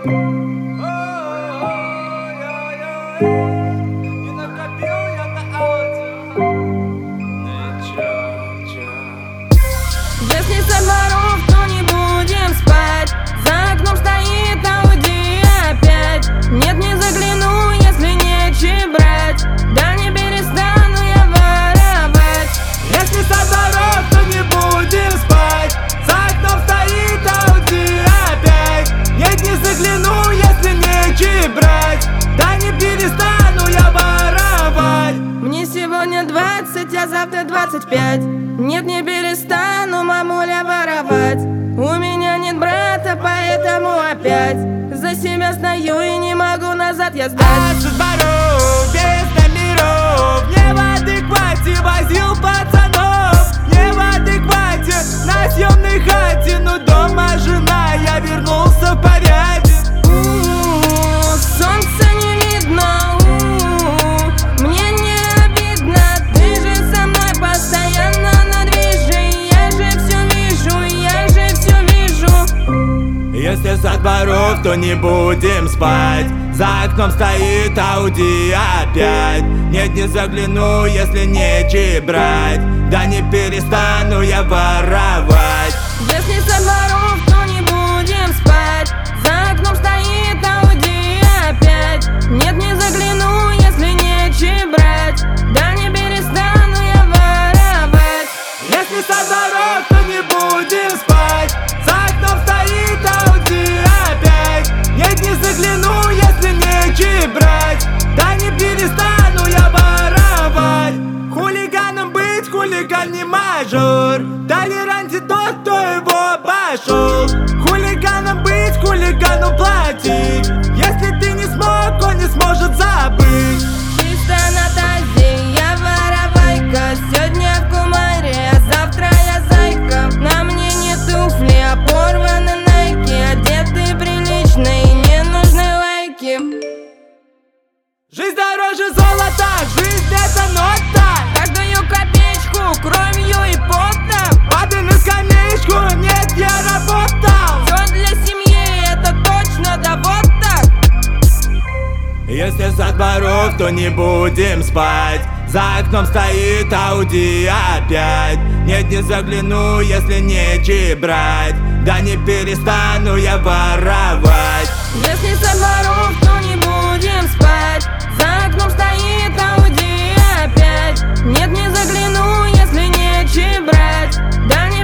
Не накопил я на аудио. Если со дворов, то не будем спать. За окном стоит Ауди опять. Нет, не загляну, если нечего брать. Да не перестану я воровать. Если со дворов, то не будем спать. За окном стоит Ауди опять. Нет, не загляну, если нечего брать. Да не перестану я воровать. Мне сегодня 20, а завтра 25. Нет, не перестану, мамуля, воровать. У меня нет брата, поэтому опять за себя стою и не могу назад я сдать. А со дворов, без номеров, не в адеквате возил пацанов. Не в адеквате, на съемной хате. Но дома жена, я вернулся в порядке. Солнца не видно, мне не обидно. Ты же со мной постоянно на движе. Я же все вижу, я же все вижу. Если со дворов, то не будем спать. За окном стоит Ауди опять. Нет, не загляну, если нечего брать. Да не перестану я воровать. Если со дворов, то не будем спать. За окном стоит Ауди опять. Нет, не загляну, если нечего брать. Да не перестану я воровать. Если со дворов, то не будем спать. За окном стоит Ауди опять. Нет, не загляну, если нечего брать. Да не перестану я воровать. Хулиганом быть, хулиган не мажор. Толерантен тот, кто его обошел. Хулиганом быть, хулигану платить. Если ты не смог, он не сможет забыть. Чисто на тазе, я воровайка. Сегодня в кумаре, а завтра я зайка. На мне не туфли, а порваны найки. Одеты прилично и не нужны лайки. Жизнь дороже золота, жизнь это нота. Каждую копеечку кровью и потом. Падай на скамеечку, нет, я работал. Все для семьи, это точно, да вот так. Если со дворов, то не будем спать. За окном стоит Ауди опять. Нет, не загляну, если нечего брать. Да не перестану я воровать. Если со дворов, то не будем спать. За окном стоит Ауди опять. Нет, не загляну, если нечего брать. Да не